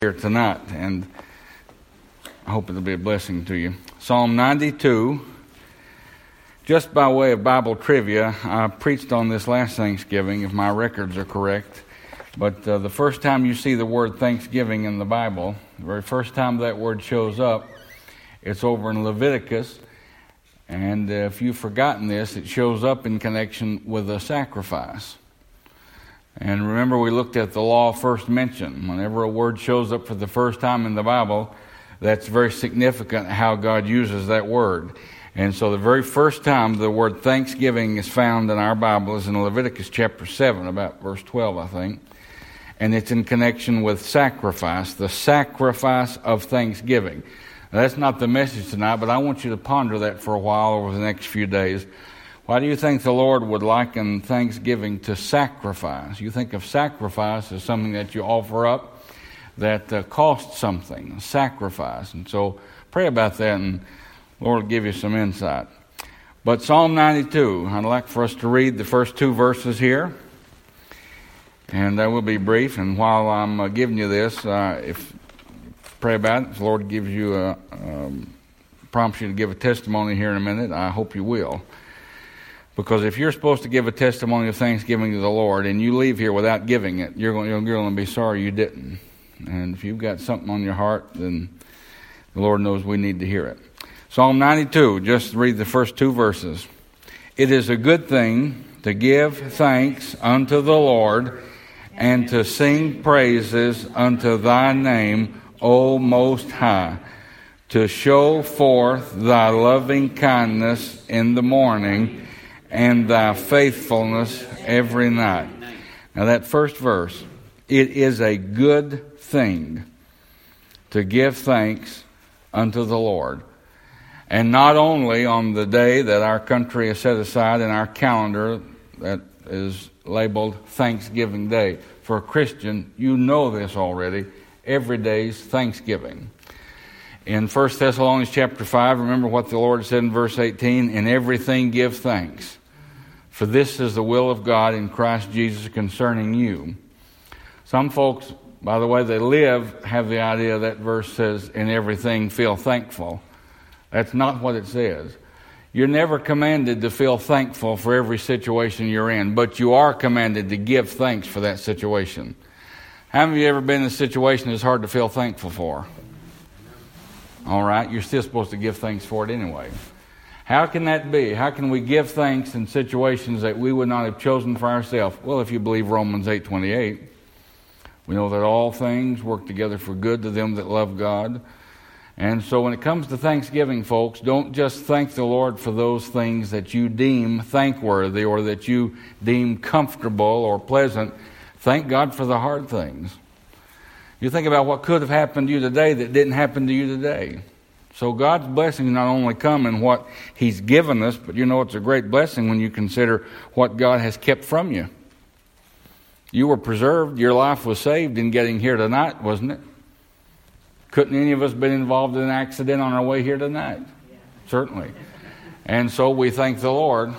here tonight, and I hope it'll be a blessing to you. Psalm 92, just by way of Bible trivia, I preached on this last Thanksgiving, if my records are correct, but the first time you see the word Thanksgiving in the Bible, the very first time that word shows up, it's over in Leviticus, and if you've forgotten this, it shows up in connection with a sacrifice. And remember, we looked at the law first mentioned. Whenever a word shows up for the first time in the Bible, that's very significant how God uses that word. And so the very first time the word Thanksgiving is found in our Bible is in Leviticus chapter 7, about verse 12, I think. And it's in connection with sacrifice, the sacrifice of thanksgiving. Now, that's not the message tonight, but I want you to ponder that for a while over the next few days. Why do you think the Lord would liken thanksgiving to sacrifice? You think of sacrifice as something that you offer up that costs something, sacrifice. And so pray about that, and the Lord will give you some insight. But Psalm 92, I'd like for us to read the first two verses here. And I will be brief. And while I'm giving you this, pray about it. If the Lord gives you prompts you to give a testimony here in a minute, I hope you will. Because if you're supposed to give a testimony of thanksgiving to the Lord and you leave here without giving it, you're going to be sorry you didn't. And if you've got something on your heart, then the Lord knows we need to hear it. Psalm 92, just read the first two verses. It is a good thing to give thanks unto the Lord and to sing praises unto thy name, O Most High, to show forth thy loving kindness in the morning and thy faithfulness every night. Now that first verse, it is a good thing to give thanks unto the Lord. And not only on the day that our country has set aside in our calendar that is labeled Thanksgiving Day. For a Christian, you know this already. Every day is Thanksgiving. In 1 Thessalonians chapter 5, remember what the Lord said in verse 18, in everything give thanks. For this is the will of God in Christ Jesus concerning you. Some folks, by the way they live, have the idea that verse says, in everything feel thankful. That's not what it says. You're never commanded to feel thankful for every situation you're in, but you are commanded to give thanks for that situation. How many of you ever been in a situation that's hard to feel thankful for? All right, you're still supposed to give thanks for it anyway. How can that be? How can we give thanks in situations that we would not have chosen for ourselves? Well, if you believe Romans 8:28, we know that all things work together for good to them that love God. And so when it comes to Thanksgiving, folks, don't just thank the Lord for those things that you deem thankworthy or that you deem comfortable or pleasant. Thank God for the hard things. You think about what could have happened to you today that didn't happen to you today. So God's blessings not only come in what He's given us, but you know it's a great blessing when you consider what God has kept from you. You were preserved, your life was saved in getting here tonight, wasn't it? Couldn't any of us been involved in an accident on our way here tonight? Yeah. Certainly. And so we thank the Lord.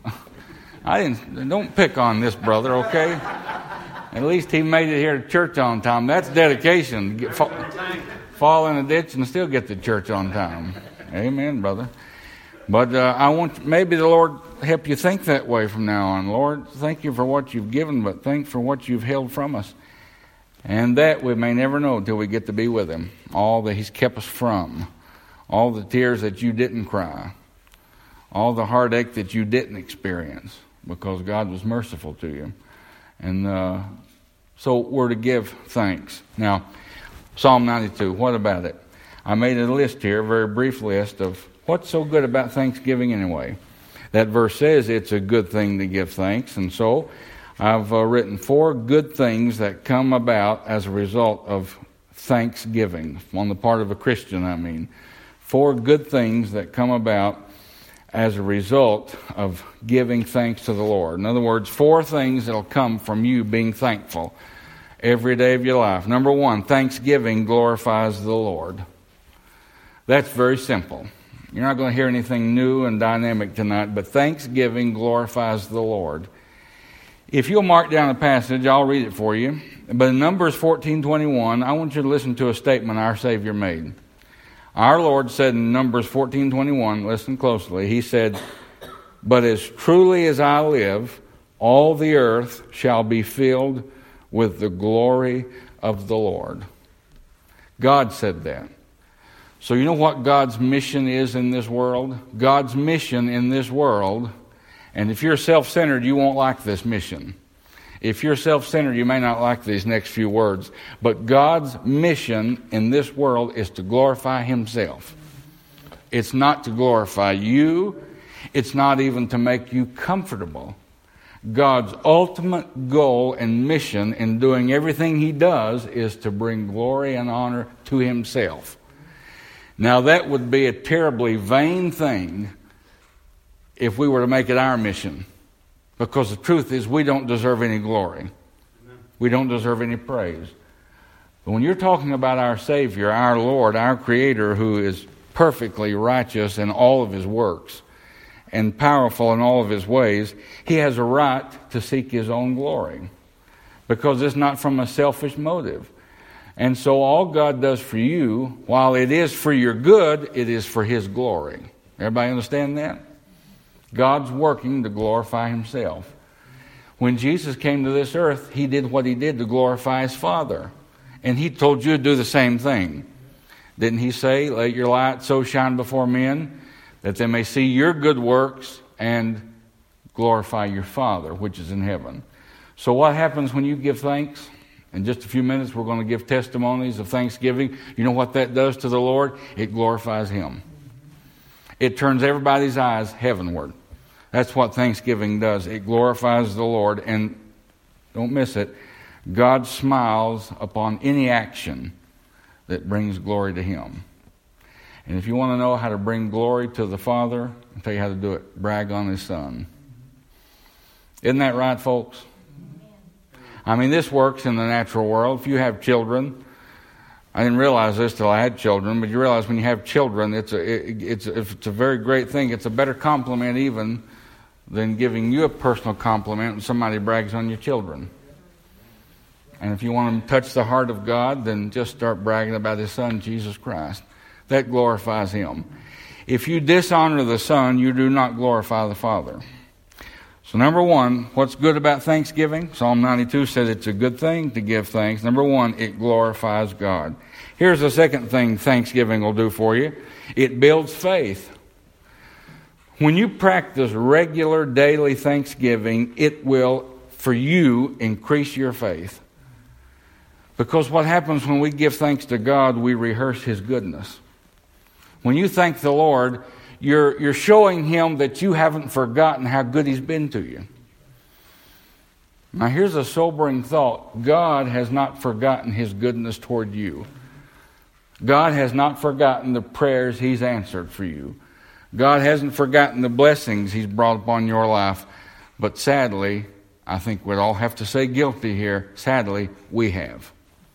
Don't pick on this brother, okay? At least he made it here to church on time. That's dedication. Fall in a ditch and still get to church on time. Amen, brother. But maybe the Lord help you think that way from now on. Lord, thank you for what you've given, but thank for what you've held from us. And that we may never know until we get to be with Him. All that He's kept us from. All the tears that you didn't cry. All the heartache that you didn't experience. Because God was merciful to you. And so we're to give thanks. Now, Psalm 92, what about it? I made a list here, a very brief list of what's so good about Thanksgiving anyway. That verse says it's a good thing to give thanks. And so I've written 4 good things that come about as a result of thanksgiving. On the part of a Christian, I mean. 4 good things that come about as a result of giving thanks to the Lord. In other words, 4 things that will come from you being thankful every day of your life. Number 1, thanksgiving glorifies the Lord. That's very simple. You're not going to hear anything new and dynamic tonight, but thanksgiving glorifies the Lord. If you'll mark down the passage, I'll read it for you. But in Numbers 14:21, I want you to listen to a statement our Savior made. Our Lord said in Numbers 14:21, listen closely, He said, "But as truly as I live, all the earth shall be filled with the glory of the Lord." God said that. So you know what God's mission is in this world? God's mission in this world, and if you're self-centered, you won't like this mission. If you're self-centered, you may not like these next few words. But God's mission in this world is to glorify Himself. It's not to glorify you. It's not even to make you comfortable. God's ultimate goal and mission in doing everything He does is to bring glory and honor to Himself. Now that would be a terribly vain thing if we were to make it our mission. Because the truth is we don't deserve any glory. We don't deserve any praise. But when you're talking about our Savior, our Lord, our Creator, who is perfectly righteous in all of His works and powerful in all of His ways, He has a right to seek His own glory. Because it's not from a selfish motive. And so all God does for you, while it is for your good, it is for His glory. Everybody understand that? God's working to glorify Himself. When Jesus came to this earth, He did what He did to glorify His Father. And He told you to do the same thing. Didn't He say, "Let your light so shine before men, that they may see your good works and glorify your Father, which is in heaven"? So what happens when you give thanks? In just a few minutes, we're going to give testimonies of thanksgiving. You know what that does to the Lord? It glorifies Him. It turns everybody's eyes heavenward. That's what thanksgiving does. It glorifies the Lord. And don't miss it, God smiles upon any action that brings glory to Him. And if you want to know how to bring glory to the Father, I'll tell you how to do it. Brag on His Son. Isn't that right, folks? I mean, this works in the natural world. If you have children, I didn't realize this till I had children, but you realize when you have children, it's a very great thing. It's a better compliment even than giving you a personal compliment when somebody brags on your children. And if you want to touch the heart of God, then just start bragging about His Son, Jesus Christ. That glorifies Him. If you dishonor the Son, you do not glorify the Father. So number one, what's good about thanksgiving? Psalm 92 says it's a good thing to give thanks. Number one, it glorifies God. Here's the second thing thanksgiving will do for you. It builds faith. When you practice regular daily thanksgiving, it will, for you, increase your faith. Because what happens when we give thanks to God, we rehearse His goodness. When you thank the Lord, you're showing Him that you haven't forgotten how good He's been to you. Now here's a sobering thought. God has not forgotten His goodness toward you. God has not forgotten the prayers He's answered for you. God hasn't forgotten the blessings He's brought upon your life. But sadly, I think we'd all have to say guilty here, sadly, we have.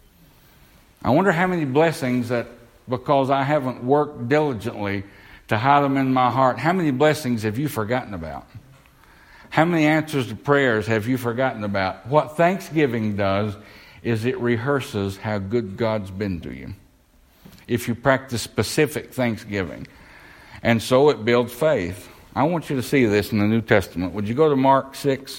I wonder how many blessings that, because I haven't worked diligently to hide them in my heart, how many blessings have you forgotten about? How many answers to prayers have you forgotten about? What thanksgiving does is it rehearses how good God's been to you. If you practice specific thanksgiving. And so it builds faith. I want you to see this in the New Testament. Would you go to Mark 6?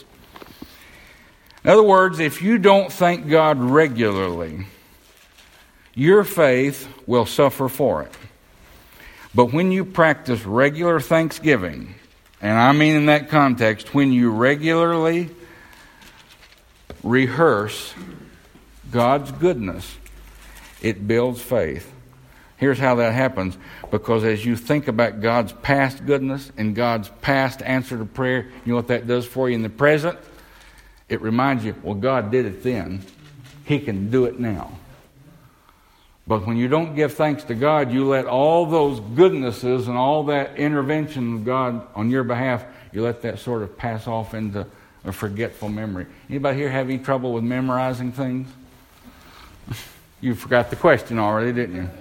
In other words, if you don't thank God regularly, your faith will suffer for it. But when you practice regular thanksgiving, and I mean in that context, when you regularly rehearse God's goodness, it builds faith. Here's how that happens. Because as you think about God's past goodness and God's past answer to prayer, you know what that does for you in the present? It reminds you, well, God did it then. He can do it now. But when you don't give thanks to God, you let all those goodnesses and all that intervention of God on your behalf, you let that sort of pass off into a forgetful memory. Anybody here have any trouble with memorizing things? You forgot the question already, didn't you?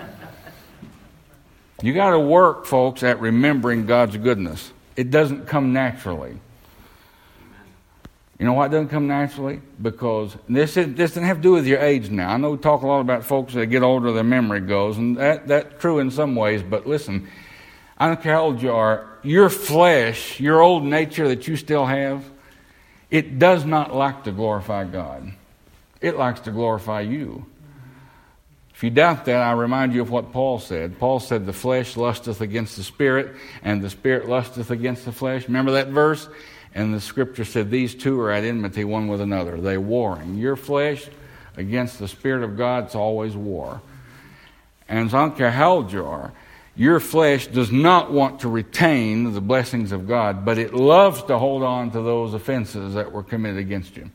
You got to work, folks, at remembering God's goodness. It doesn't come naturally. You know why it doesn't come naturally? Because this doesn't have to do with your age now. I know we talk a lot about folks that get older, their memory goes, and that's true in some ways, but listen, I don't care how old you are, your flesh, your old nature that you still have, it does not like to glorify God. It likes to glorify you. If you doubt that, I remind you of what Paul said. Paul said, the flesh lusteth against the spirit, and the spirit lusteth against the flesh. Remember that verse? And the scripture said, these two are at enmity one with another. They're warring. Your flesh against the Spirit of God, it's always war. And so I don't care how old you are, your flesh does not want to retain the blessings of God, but it loves to hold on to those offenses that were committed against you.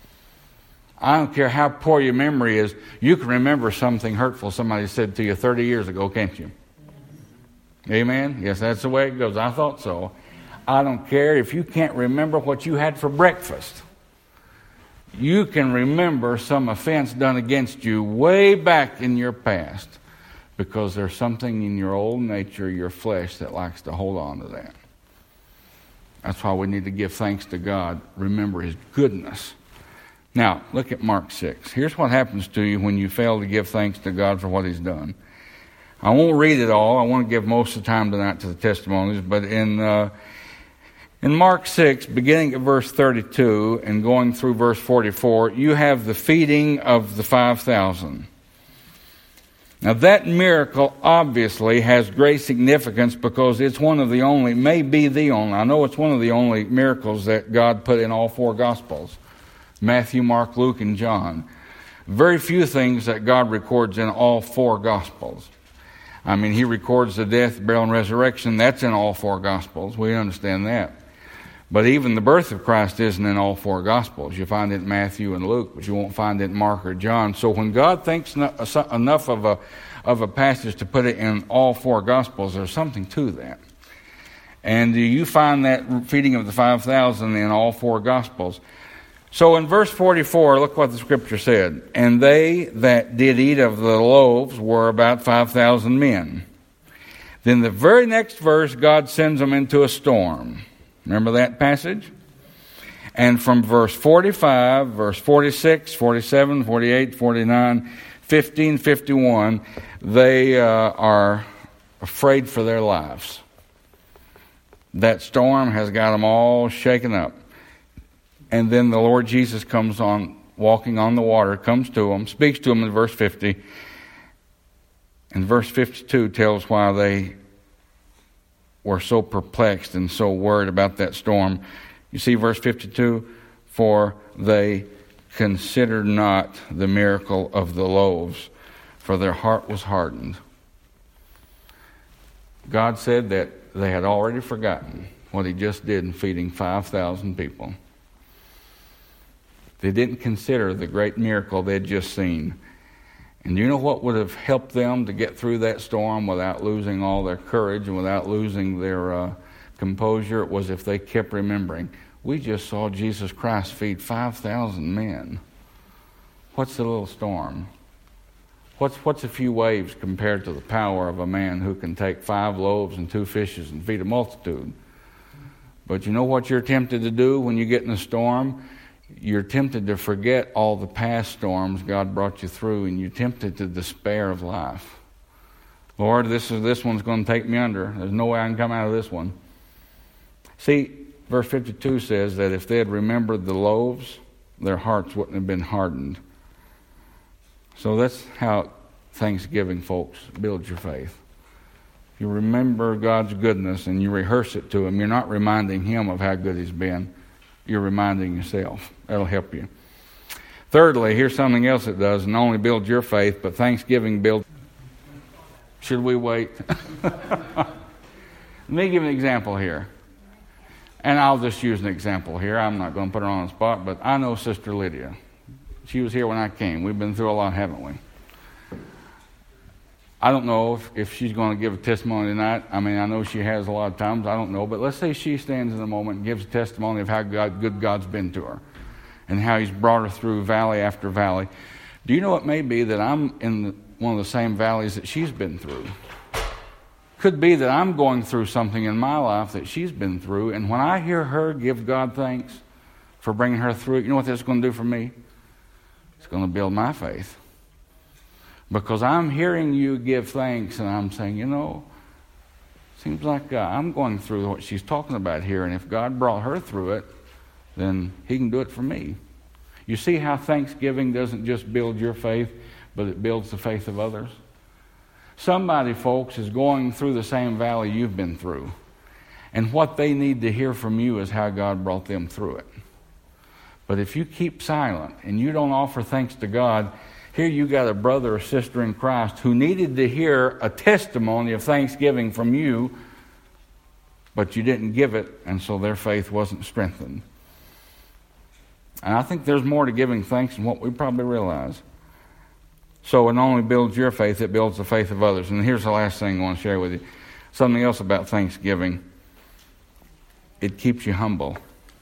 I don't care how poor your memory is, you can remember something hurtful somebody said to you 30 years ago, can't you? Amen? Yes, that's the way it goes. I thought so. I don't care if you can't remember what you had for breakfast. You can remember some offense done against you way back in your past because there's something in your old nature, your flesh, that likes to hold on to that. That's why we need to give thanks to God. Remember His goodness. Now, look at Mark 6. Here's what happens to you when you fail to give thanks to God for what He's done. I won't read it all. I want to give most of the time tonight to the testimonies, but in Mark 6, beginning at verse 32 and going through verse 44, you have the feeding of the 5,000. Now that miracle obviously has great significance because it's one of the only, maybe the only, I know it's one of the only miracles that God put in all four Gospels. Matthew, Mark, Luke, and John. Very few things that God records in all four Gospels. I mean, He records the death, burial, and resurrection. That's in all four Gospels. We understand that. But even the birth of Christ isn't in all four Gospels. You find it in Matthew and Luke, but you won't find it in Mark or John. So when God thinks enough of a passage to put it in all four Gospels, there's something to that. And you find that feeding of the 5,000 in all four Gospels. So in verse 44, look what the Scripture said. And they that did eat of the loaves were about 5,000 men. Then the very next verse, God sends them into a storm. Remember that passage? And from verse 45, verse 46, 47, 48, 49, 15, 51, they are afraid for their lives. That storm has got them all shaken up. And then the Lord Jesus comes on, walking on the water, comes to them, speaks to them in verse 50. And verse 52 tells why they were so perplexed and so worried about that storm. You see verse 52, for they considered not the miracle of the loaves, for their heart was hardened. God said that they had already forgotten what He just did in feeding 5,000 people. They didn't consider the great miracle they'd just seen. And you know what would have helped them to get through that storm without losing all their courage and without losing their composure? It was if they kept remembering, we just saw Jesus Christ feed 5,000 men. What's the little storm? What's a few waves compared to the power of a man who can take 5 loaves and 2 fishes and feed a multitude? But you know what you're tempted to do when you get in a storm? You're tempted to forget all the past storms God brought you through, and you're tempted to despair of life. Lord, this one's going to take me under. There's no way I can come out of this one. See, verse 52 says that if they had remembered the loaves, their hearts wouldn't have been hardened. So that's how Thanksgiving, folks, builds your faith. You remember God's goodness and you rehearse it to Him. You're not reminding Him of how good He's been. You're reminding yourself. That'll help you. Thirdly, here's something else it does. Not only builds your faith, but Thanksgiving builds... Should we wait? Let me give an example here. And I'll just use an example here. I'm not going to put her on the spot, but I know Sister Lydia. She was here when I came. We've been through a lot, haven't we? I don't know if she's going to give a testimony tonight. I mean, I know she has a lot of times. I don't know. But let's say she stands in a moment and gives a testimony of how good God's been to her and how He's brought her through valley after valley. Do you know it may be that I'm in one of the same valleys that she's been through? Could be that I'm going through something in my life that she's been through. And when I hear her give God thanks for bringing her through it. You know what that's going to do for me? It's going to build my faith. Because I'm hearing you give thanks, and I'm saying, seems like I'm going through what she's talking about here, and if God brought her through it, then He can do it for me. You see how thanksgiving doesn't just build your faith, but it builds the faith of others? Somebody, folks, is going through the same valley you've been through. And what they need to hear from you is how God brought them through it. But if you keep silent and you don't offer thanks to God, here you got a brother or sister in Christ who needed to hear a testimony of thanksgiving from you, but you didn't give it, and so their faith wasn't strengthened. And I think there's more to giving thanks than what we probably realize. So it not only builds your faith, it builds the faith of others. And here's the last thing I want to share with you. Something else about thanksgiving. It keeps you humble.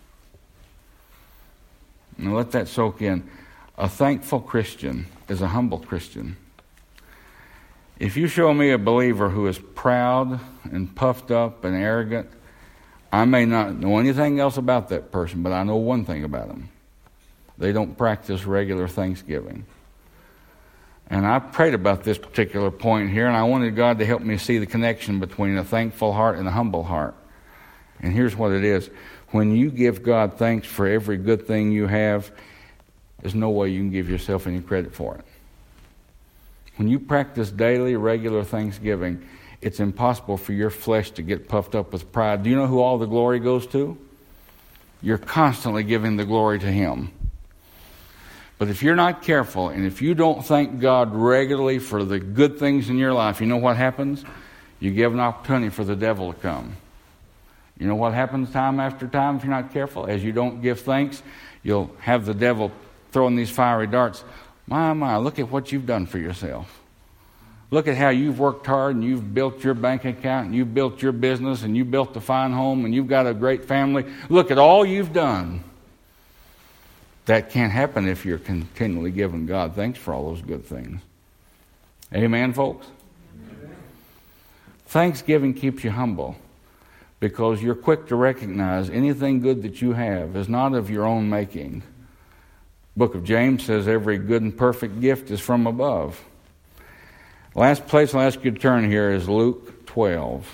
Now let that soak in. A thankful Christian is a humble Christian. If you show me a believer who is proud and puffed up and arrogant, I may not know anything else about that person, but I know one thing about them. They don't practice regular thanksgiving. And I prayed about this particular point here, and I wanted God to help me see the connection between a thankful heart and a humble heart. And here's what it is. When you give God thanks for every good thing you have, there's no way you can give yourself any credit for it. When you practice daily, regular thanksgiving, it's impossible for your flesh to get puffed up with pride. Do you know who all the glory goes to? You're constantly giving the glory to Him. But if you're not careful, and if you don't thank God regularly for the good things in your life, you know what happens? You give an opportunity for the devil to come. You know what happens time after time if you're not careful? As you don't give thanks, you'll have the devil throwing these fiery darts. My, look at what you've done for yourself. Look at how you've worked hard, and you've built your bank account, and you've built your business, and you've built a fine home, and you've got a great family. Look at all you've done. That can't happen if you're continually giving God thanks for all those good things. Amen, folks? Amen. Thanksgiving keeps you humble because you're quick to recognize anything good that you have is not of your own making. The book of James says every good and perfect gift is from above. Last place I'll ask you to turn here is Luke 12.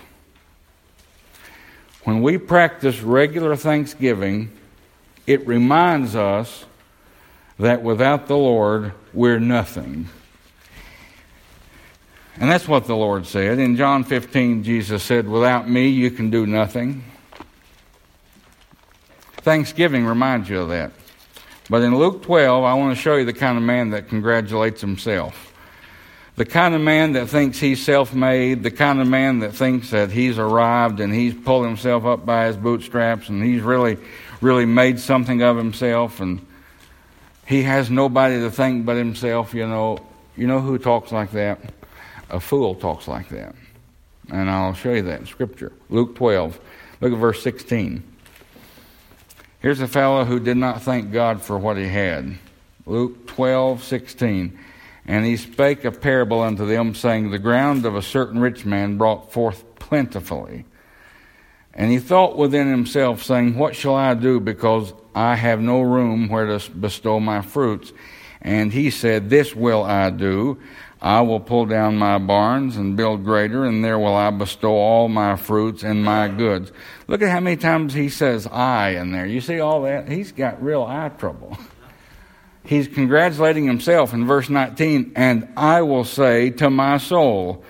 When we practice regular thanksgiving, it reminds us that without the Lord, we're nothing. And that's what the Lord said. In John 15, Jesus said, "Without me, you can do nothing." Thanksgiving reminds you of that. But in Luke 12, I want to show you the kind of man that congratulates himself. The kind of man that thinks he's self-made, the kind of man that thinks that he's arrived and he's pulled himself up by his bootstraps and he's really made something of himself and he has nobody to thank but himself. You know who talks like that? A fool talks like that. And I'll show you that in Scripture. Luke 12. Look at verse 16. Here's a fellow who did not thank God for what he had. Luke 12:16. And he spake a parable unto them, saying, The ground of a certain rich man brought forth plentifully. And he thought within himself, saying, What shall I do, because I have no room where to bestow my fruits? And he said, This will I do. I will pull down my barns and build greater, and there will I bestow all my fruits and my goods. Look at how many times he says I in there. You see all that? He's got real eye trouble. He's congratulating himself in verse 19, And I will say to my soul,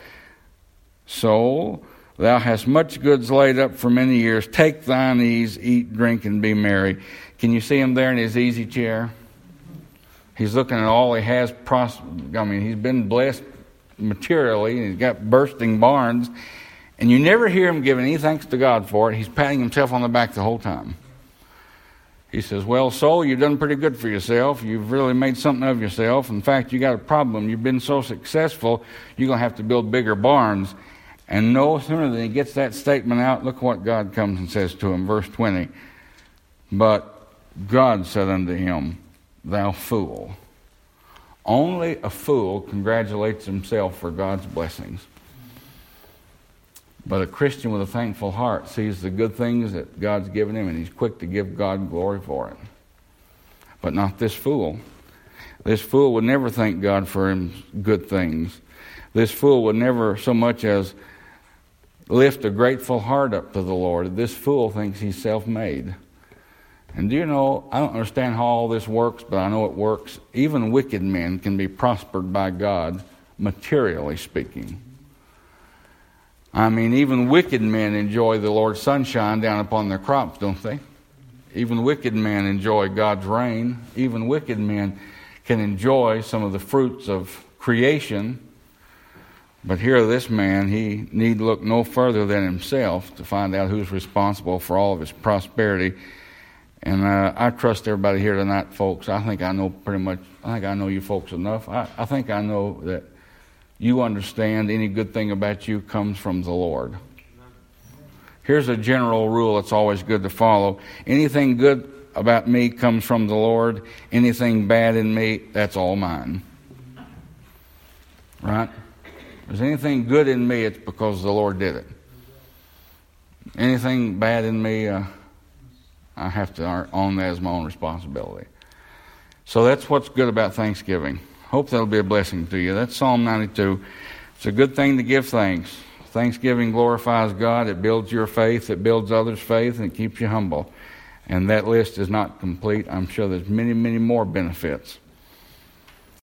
Soul, thou hast much goods laid up for many years. Take thine ease, eat, drink, and be merry. Can you see him there in his easy chair? He's looking at all he has. He's been blessed materially. He's got bursting barns. And you never hear him giving any thanks to God for it. He's patting himself on the back the whole time. He says, Well, soul, you've done pretty good for yourself. You've really made something of yourself. In fact, you got a problem. You've been so successful, you're going to have to build bigger barns. And no sooner than he gets that statement out, look what God comes and says to him. Verse 20. But God said unto him, Thou fool. Only a fool congratulates himself for God's blessings. But a Christian with a thankful heart sees the good things that God's given him, and he's quick to give God glory for it. but not this fool. This fool would never thank God for him good things. This fool would never so much as lift a grateful heart up to the Lord. This fool thinks he's self-made. And do you know, I don't understand how all this works, but I know it works. Even wicked men can be prospered by God, materially speaking. I mean, even wicked men enjoy the Lord's sunshine down upon their crops, don't they? Even wicked men enjoy God's rain. Even wicked men can enjoy some of the fruits of creation. But here, this man, he need look no further than himself to find out who's responsible for all of his prosperity. And I trust everybody here tonight, folks. I think I know you folks enough. I think I know that you understand any good thing about you comes from the Lord. Here's a general rule that's always good to follow. Anything good about me comes from the Lord. Anything bad in me, that's all mine. Right? If there's anything good in me, it's because the Lord did it. Anything bad in me, I have to own that as my own responsibility. So that's what's good about Thanksgiving. Hope that'll be a blessing to you. That's Psalm 92. It's a good thing to give thanks. Thanksgiving glorifies God. It builds your faith. It builds others' faith, and it keeps you humble. And that list is not complete. I'm sure there's many, many more benefits.